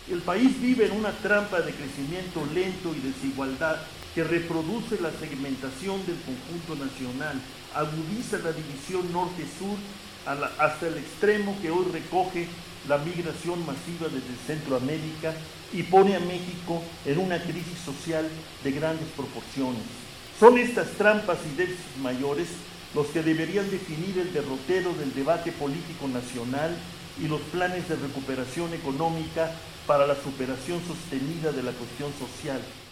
El país vive en una trampa de crecimiento lento y desigualdad que reproduce la segmentación del conjunto nacional, agudiza la división norte-sur hasta el extremo que hoy recoge la migración masiva desde Centroamérica y pone a México en una crisis social de grandes proporciones. Son estas trampas y déficits mayores los que deberían definir el derrotero del debate político nacional y los planes de recuperación económica para la superación sostenida de la cuestión social.